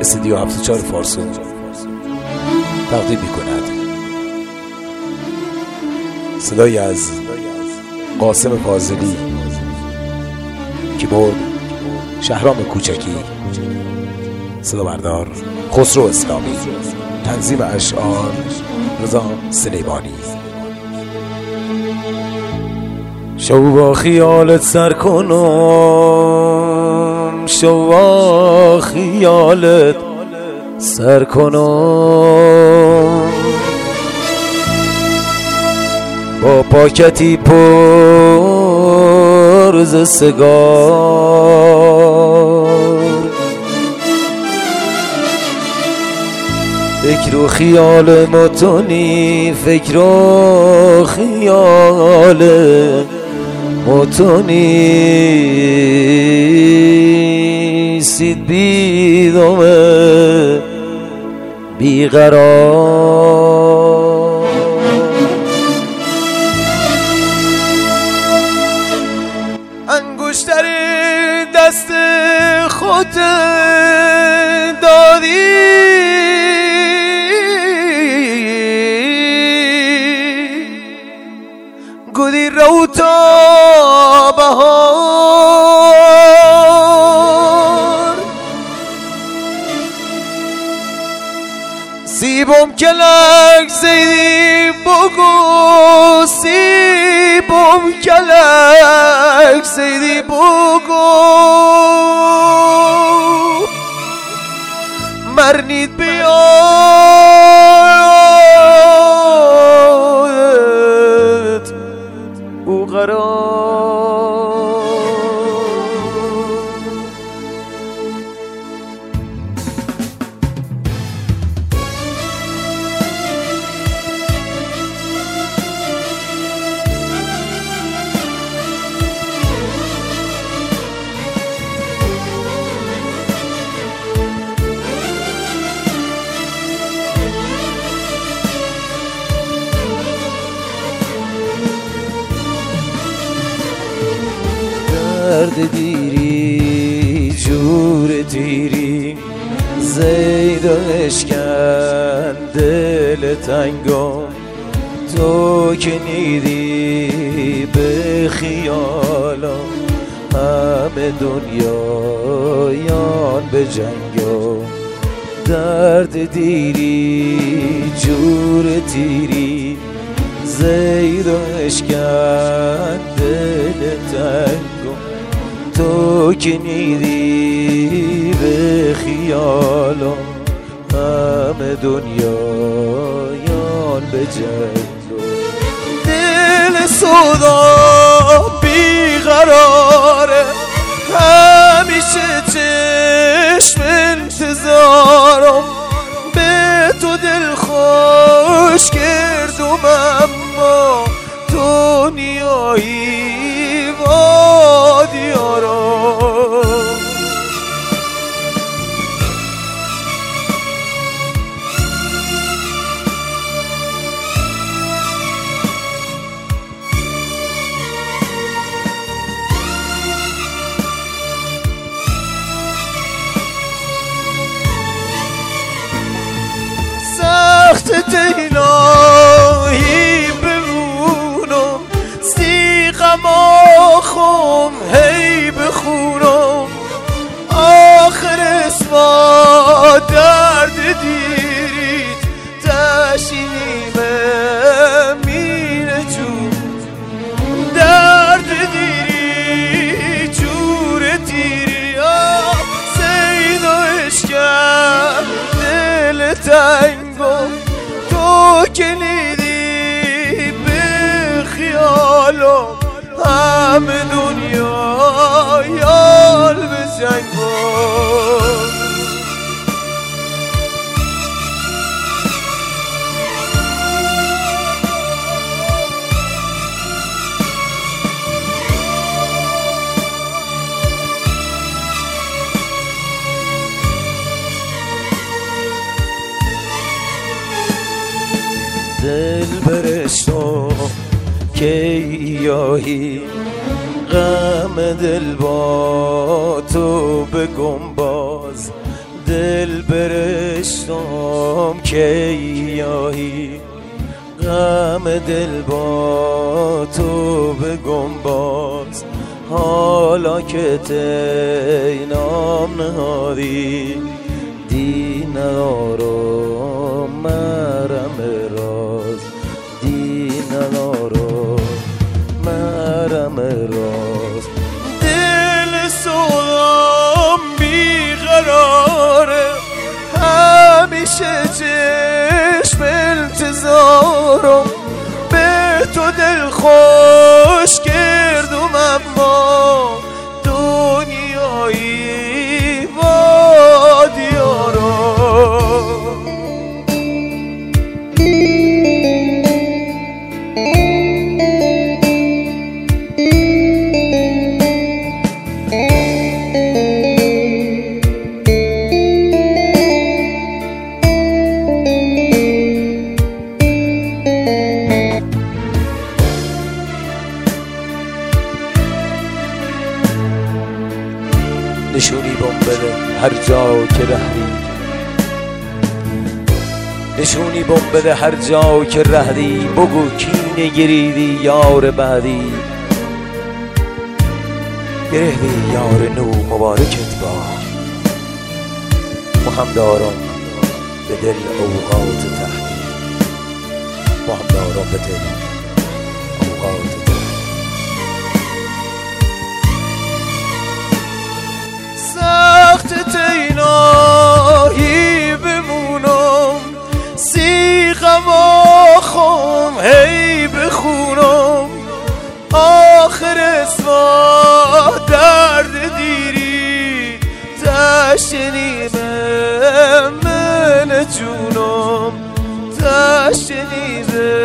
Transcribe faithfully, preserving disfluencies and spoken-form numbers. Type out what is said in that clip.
استودیو هفتاد و چهار فارسو تقدیم می کند صدایی از قاسم فاضلی، کیبورد شهرام کوچکی، صدا بردار خسرو اسلامی، تنظیم اشعار رضا سلیمانی. شو با خیالت سر کنم، شو با خیالت سر کنم، با پاکتی پر ز سگار، فکر و خیال متونی، فکر و خیال متونی، سید بیدومه بیقرار. انگشتر دست خود دادی، گودی رو تا بهار، سیبم کلک زیدی بگو، سیبم کلک زیدی بگو، مرنید بیاید او قرار. درد دیری جور دیری زید و اشکن دل تنگم، تو که نیدی به خیالم همه دنیایان به جنگم. درد دیری جور دیری زید و اشکن دل تنگم، تو که نیدی به خیالم همه دنیایان به جنگم. دل سودا بیقراره، همیشه چشم انتظارم، به تو دل خوش کردم اما دنیایی و دیارم. سخت الهی بمونم، سیغم آخم هی بخونم، آخر اسما درد دیرید تشینیمه مینه جون. درد دیری جور دیری سید و اشکن دل تنگم، تو که نیدی به خیالم همه دنیا یال به جنگم. دل برشتو که یاهی غم دل با تو بگم باز، دل دل برشتم که یاهی غم دل با تو بگم باز حالا که تینام نهادی دی ندارم مرم راز دی ندارم مرم راز دل سودام بیقراره همیشه چشم انتظارم به تو دل خوش کردم اما دنیایی با دیارم نشونی بم بده هر جا که رهدی نشونی بم بده هر جا که رهدی بگو کی نگریدی یار بعدی گرهدی یار نو مبارکت با ما هم دارم به دل اوقات تهدی ما هم دارم به دل اوقات تهدی سخت تینایی بمونم سیغم آخم هی بخونم آخر اسما درد دیری تشنیده من جونم تشنیده